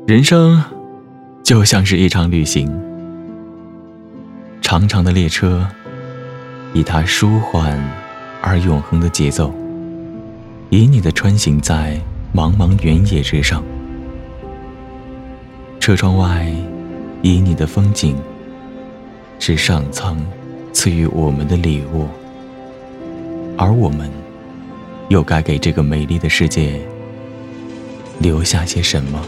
人生就像是一场旅行，长长的列车以它舒缓而永恒的节奏，引你的穿行在茫茫原野之上。车窗外旖旎的风景，是上苍赐予我们的礼物，而我们又该给这个美丽的世界留下些什么？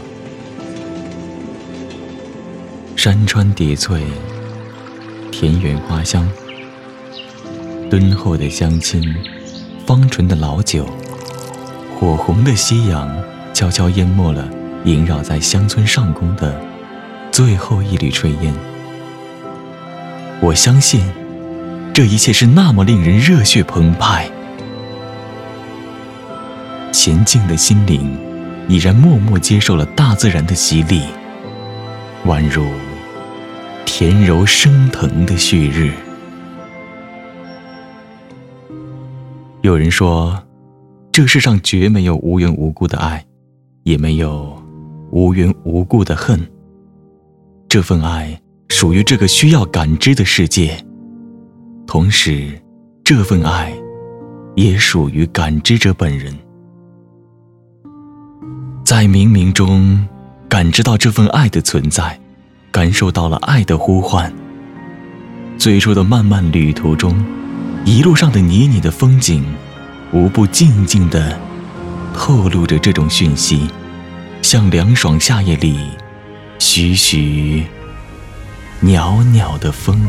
山川叠翠，田园花香，敦厚的乡亲，芳醇的老酒，火红的夕阳悄悄淹没了萦绕在乡村上空的最后一缕炊烟。我相信这一切是那么令人热血澎湃，前进的心灵已然默默接受了大自然的洗礼，宛如甜柔升腾的旭日。有人说，这世上绝没有无缘无故的爱，也没有无缘无故的恨。这份爱属于这个需要感知的世界，同时这份爱也属于感知者本人。在冥冥中感知到这份爱的存在，感受到了爱的呼唤。最初的漫漫旅途中，一路上的旖旎的风景，无不静静地透露着这种讯息，像凉爽夏夜里徐徐袅袅的风。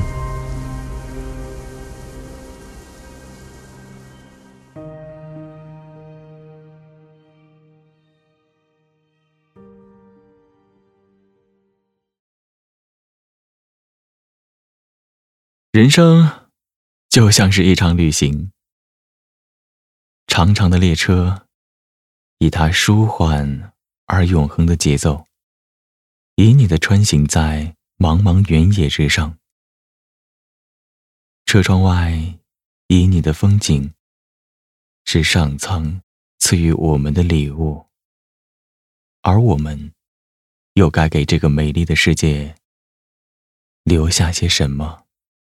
人生就像是一场旅行，长长的列车以它舒缓而永恒的节奏，引你的穿行在茫茫原野之上。车窗外旖旎的风景，是上苍赐予我们的礼物，而我们又该给这个美丽的世界留下些什么？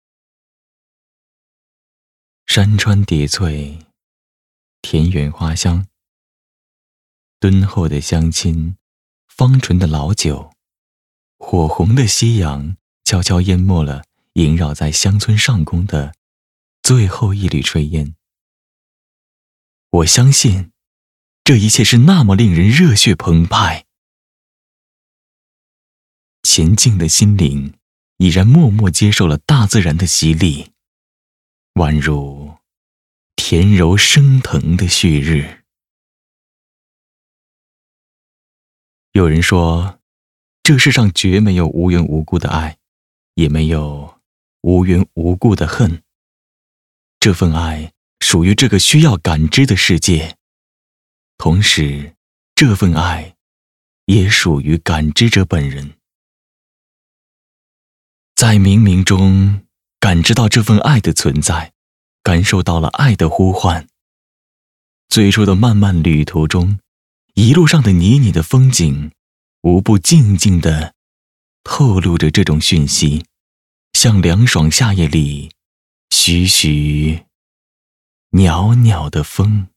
山川叠翠，田园花香，敦厚的乡亲，芳醇的老酒，火红的夕阳悄悄淹没了萦绕在乡村上空的最后一缕炊烟。我相信这一切是那么令人热血澎湃，前进的心灵已然默默接受了大自然的洗礼，宛如甜柔升腾的旭日。有人说，这世上绝没有无缘无故的爱，也没有无缘无故的恨。这份爱属于这个需要感知的世界，同时这份爱也属于感知者本人。在冥冥中感知到这份爱的存在，感受到了爱的呼唤。最初的漫漫旅途中，一路上的旖旎的风景，无不静静地透露着这种讯息，像凉爽夏夜里徐徐袅袅的风。